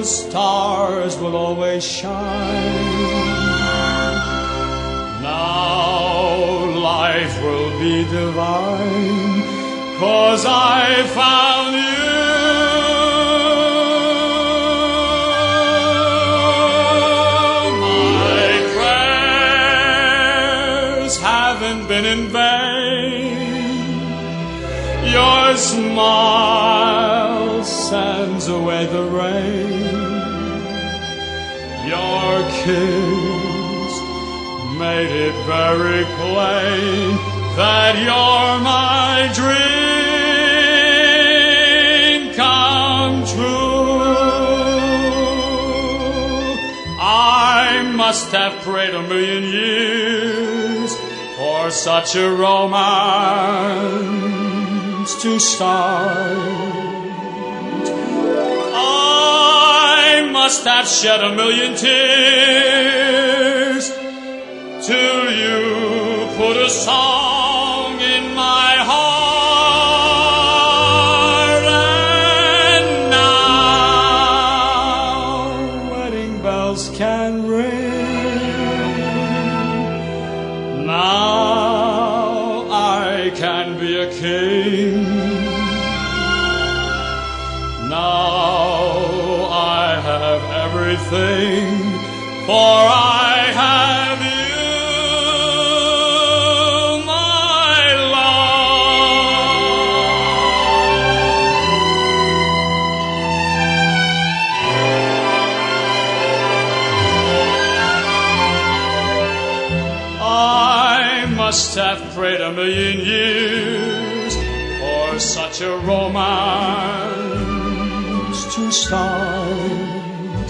stars will always shine. Now life will be divine, 'cause I found you. My prayers haven't been in vain. Your smile sends away the rain. Your kiss made it very plain that you're my dream come true. I must have prayed a million years for such a romance to start. I must have shed a million tears till you put a song in my heart. And now wedding bells can ring. Now I can be a king. Now I have everything, for I have you. Must have prayed a million years for such a romance to start.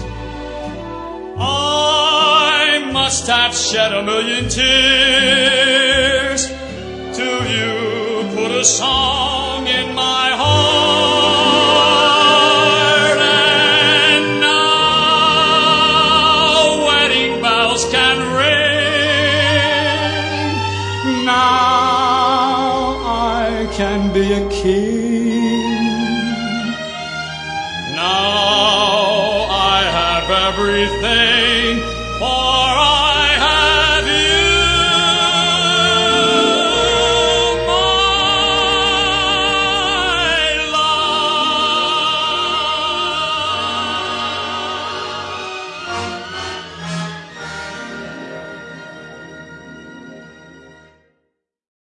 I must have shed a million tears till you put a song in my heart. And now wedding bells can ring. Now I can be a king. Now I have everything for